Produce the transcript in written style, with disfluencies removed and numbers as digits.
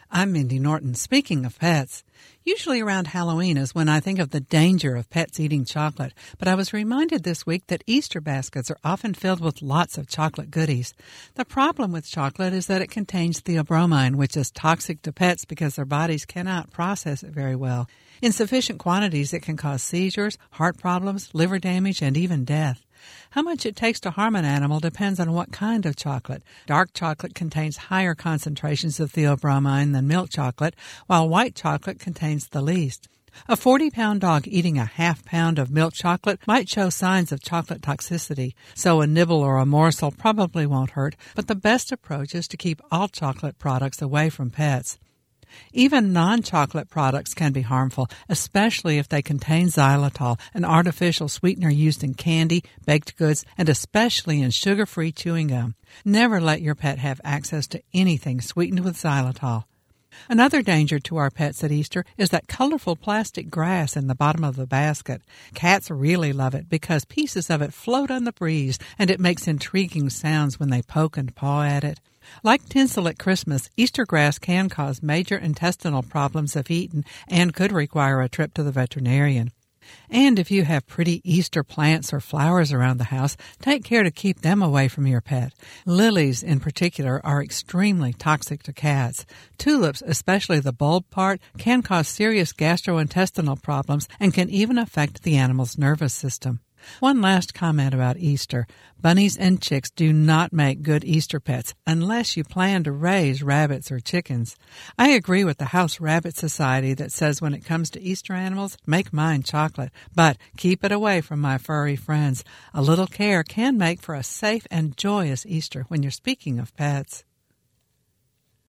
I'm Mindy Norton. Speaking of pets, usually around Halloween is when I think of the danger of pets eating chocolate, but I was reminded this week that Easter baskets are often filled with lots of chocolate goodies. The problem with chocolate is that it contains theobromine, which is toxic to pets because their bodies cannot process it very well. In sufficient quantities, it can cause seizures, heart problems, liver damage, and even death. How much it takes to harm an animal depends on what kind of chocolate. Dark chocolate contains higher concentrations of theobromine than milk chocolate, while white chocolate contains the least. A 40-pound dog eating a half-pound of milk chocolate might show signs of chocolate toxicity, so a nibble or a morsel probably won't hurt, but the best approach is to keep all chocolate products away from pets. Even non-chocolate products can be harmful, especially if they contain xylitol, an artificial sweetener used in candy, baked goods, and especially in sugar-free chewing gum. Never let your pet have access to anything sweetened with xylitol. Another danger to our pets at Easter is that colorful plastic grass in the bottom of the basket. Cats really love it because pieces of it float on the breeze and it makes intriguing sounds when they poke and paw at it. Like tinsel at Christmas, Easter grass can cause major intestinal problems if eaten and could require a trip to the veterinarian. And if you have pretty Easter plants or flowers around the house, take care to keep them away from your pet. Lilies, in particular, are extremely toxic to cats. Tulips, especially the bulb part, can cause serious gastrointestinal problems and can even affect the animal's nervous system. One last comment about Easter. Bunnies and chicks do not make good Easter pets unless you plan to raise rabbits or chickens. I agree with the House Rabbit Society that says when it comes to Easter animals, make mine chocolate, but keep it away from my furry friends. A little care can make for a safe and joyous Easter when you're speaking of pets.